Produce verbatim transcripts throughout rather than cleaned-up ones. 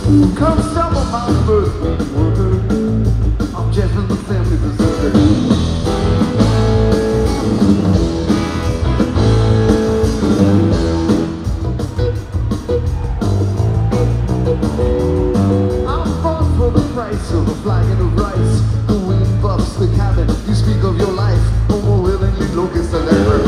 Come stumble my birthday worker. I'm just in the family berserker. I'm fought for the price of a flagon of rice. The wind buffs the cabin. You speak of your life, or more willingly locust the leper.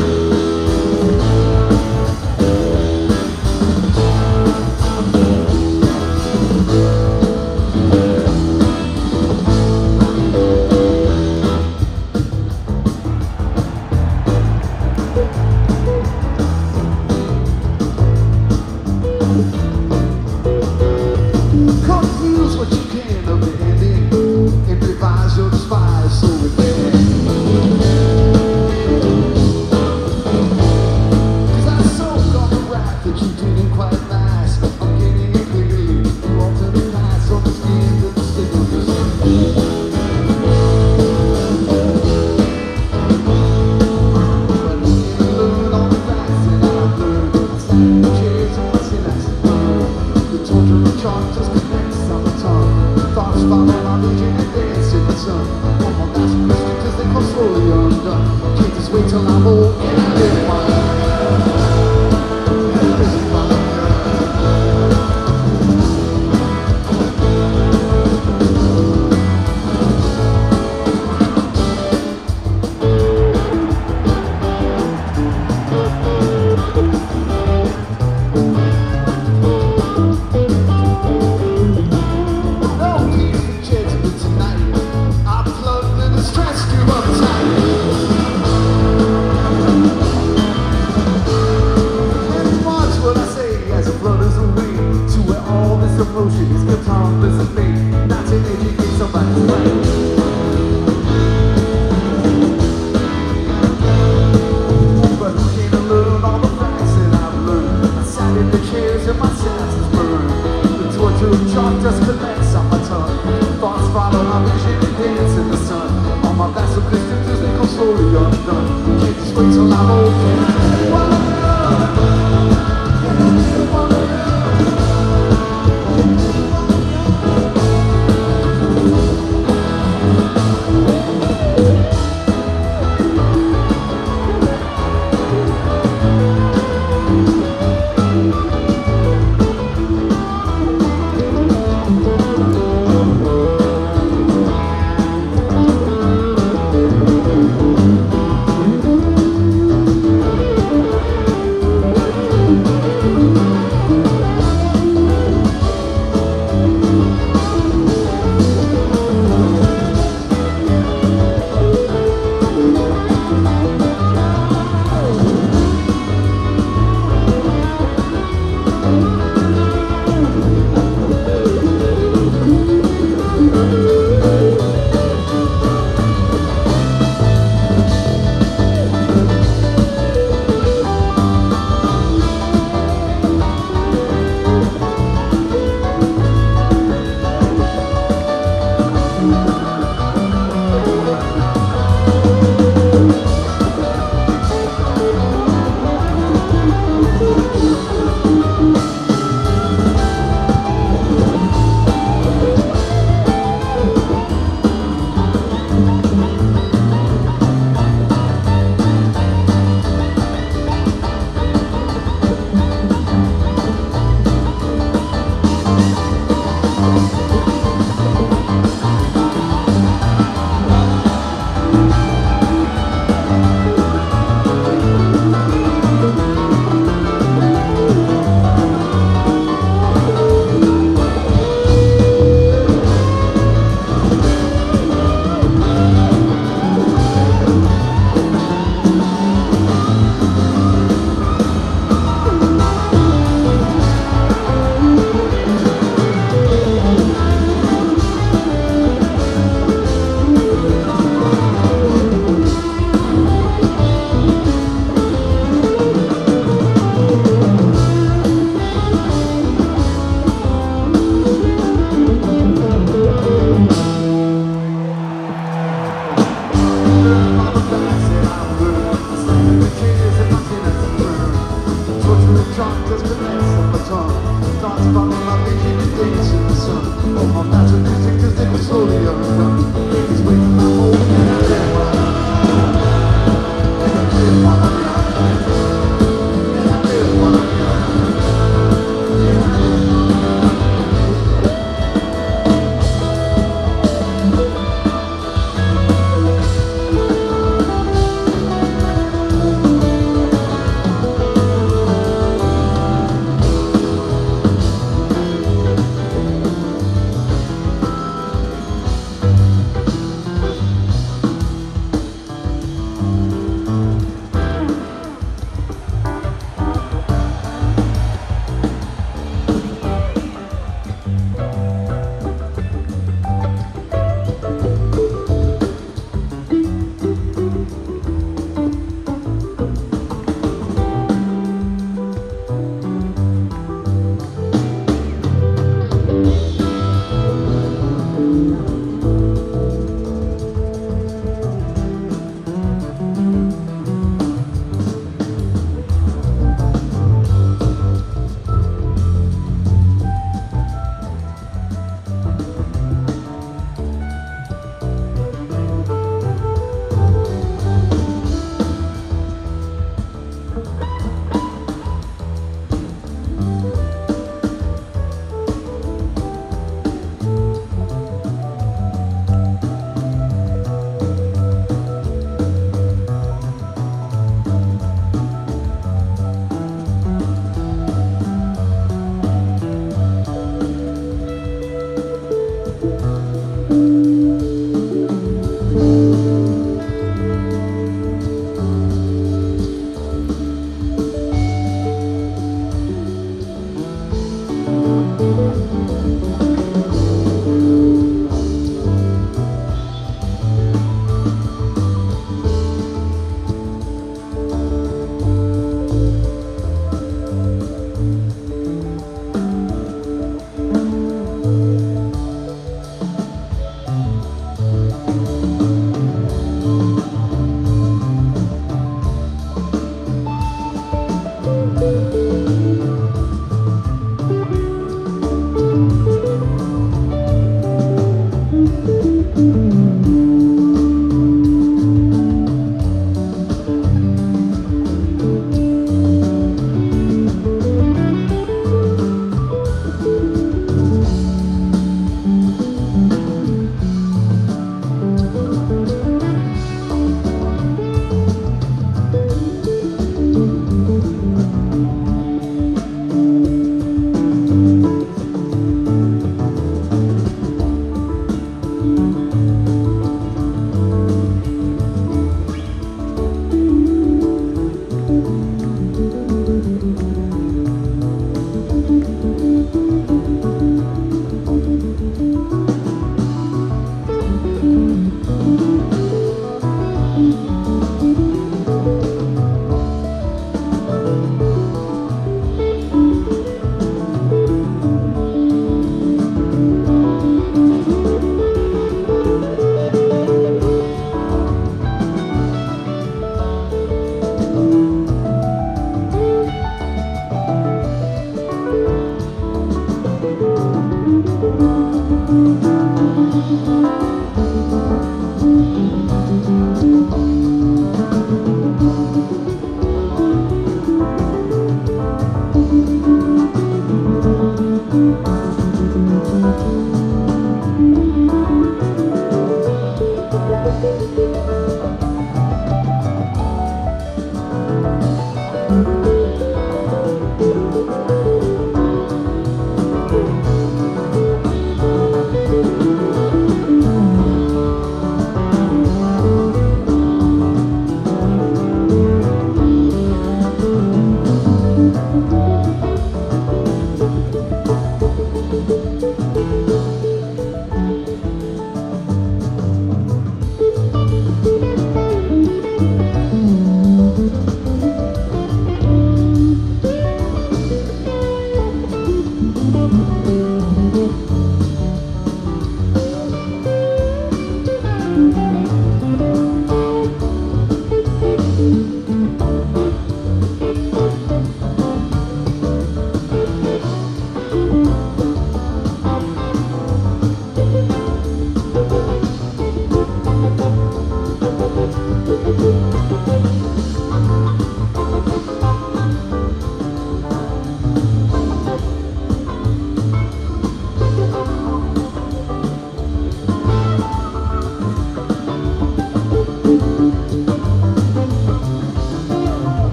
Confuse what you can of the ending and revise your despise so it can. Cause I soak on the rap that you didn't quite last. I'm getting it clearly. You alternate paths on the skin that the stick of your skin. But we can learn all the facts that I've learned. I stand in the chairs and my synapses burn. The torture of chalk just connects on the tongue. Thoughts follow my vision and dance in the sun. One more last question cause they come slowly undone. Can't just wait till I'm old and I live my life. Emotion is guitarless and fate, not to educate somebody's brain. But who came to learn all the facts that I've learned? I sat in the chairs and my senses burned. The torture of chalk just collects on my tongue. Thoughts follow my vision and dance in the sun. All my vassal Christians as they come slowly undone. Can't just wait till I'm old. Just the mess of my tongue. Thoughts follow my vision and days in the on that's an easy cause they will slowly overcome. He's waiting my home and I did what I and I did what I and I did what I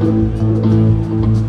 Thank